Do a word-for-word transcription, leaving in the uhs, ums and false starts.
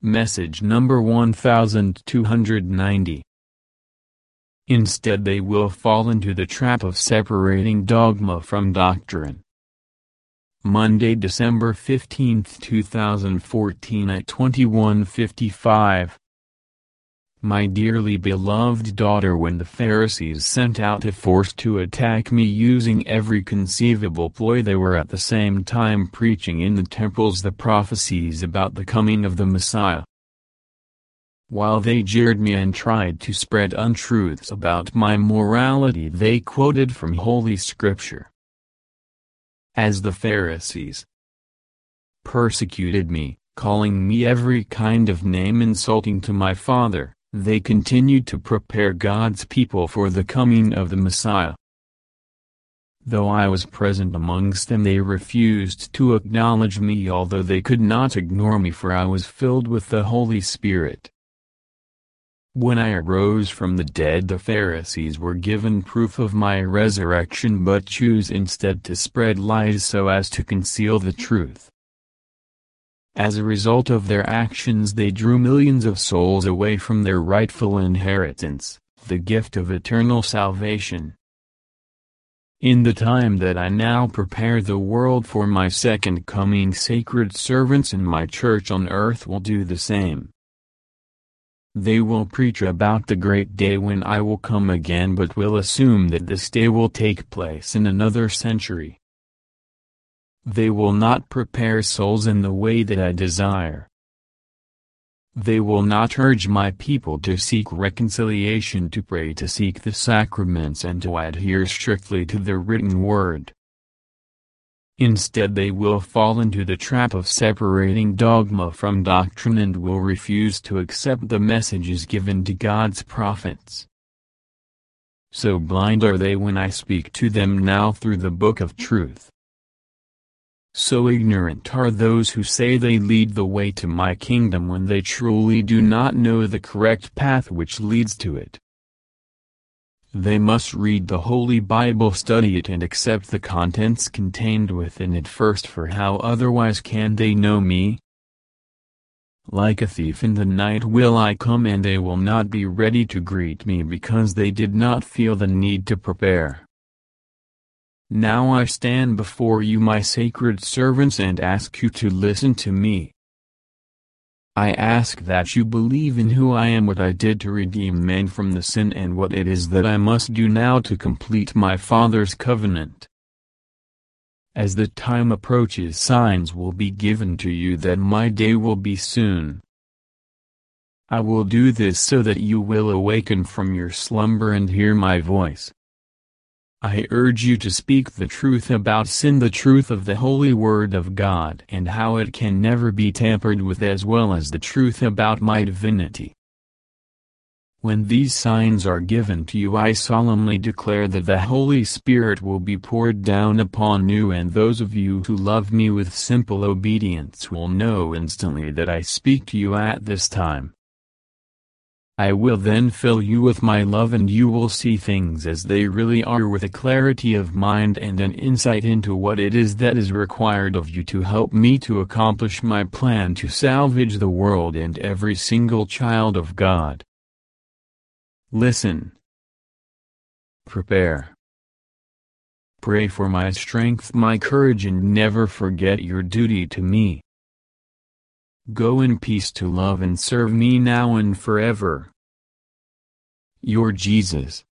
Message number one thousand two hundred ninety. Instead they will fall into the trap of separating dogma from doctrine. Monday, December fifteenth, two thousand fourteen at twenty-one fifty-five. My dearly beloved daughter, when the Pharisees sent out a force to attack me using every conceivable ploy, they were at the same time preaching in the temples the prophecies about the coming of the Messiah. While they jeered me and tried to spread untruths about my morality, they quoted from Holy Scripture. As the Pharisees persecuted me, calling me every kind of name insulting to my Father, they continued to prepare God's people for the coming of the Messiah. Though I was present amongst them, they refused to acknowledge me, although they could not ignore me, for I was filled with the Holy Spirit. When I arose from the dead, the Pharisees were given proof of my resurrection, but choose instead to spread lies so as to conceal the truth. As a result of their actions, they drew millions of souls away from their rightful inheritance, the gift of eternal salvation. In the time that I now prepare the world for my second coming, sacred servants in my church on earth will do the same. They will preach about the great day when I will come again, but will assume that this day will take place in another century. They will not prepare souls in the way that I desire. They will not urge my people to seek reconciliation, to pray, to seek the sacraments, and to adhere strictly to the written word. Instead they will fall into the trap of separating dogma from doctrine and will refuse to accept the messages given to God's prophets. So blind are they when I speak to them now through the book of truth. So ignorant are those who say they lead the way to my kingdom when they truly do not know the correct path which leads to it. They must read the Holy Bible, study it, and accept the contents contained within it first, for how otherwise can they know me? Like a thief in the night will I come, and they will not be ready to greet me because they did not feel the need to prepare. Now I stand before you, my sacred servants, and ask you to listen to me. I ask that you believe in who I am, what I did to redeem men from the sin, and what it is that I must do now to complete my Father's covenant. As the time approaches, signs will be given to you that my day will be soon. I will do this so that you will awaken from your slumber and hear my voice. I urge you to speak the truth about sin, the truth of the holy word of God and how it can never be tampered with, as well as the truth about my divinity. When these signs are given to you, I solemnly declare that the Holy Spirit will be poured down upon you, and those of you who love me with simple obedience will know instantly that I speak to you at this time. I will then fill you with my love, and you will see things as they really are, with a clarity of mind and an insight into what it is that is required of you to help me to accomplish my plan to salvage the world and every single child of God. Listen. Prepare. Pray for my strength, my courage, and never forget your duty to me. Go in peace to love and serve me now and forever. Your Jesus.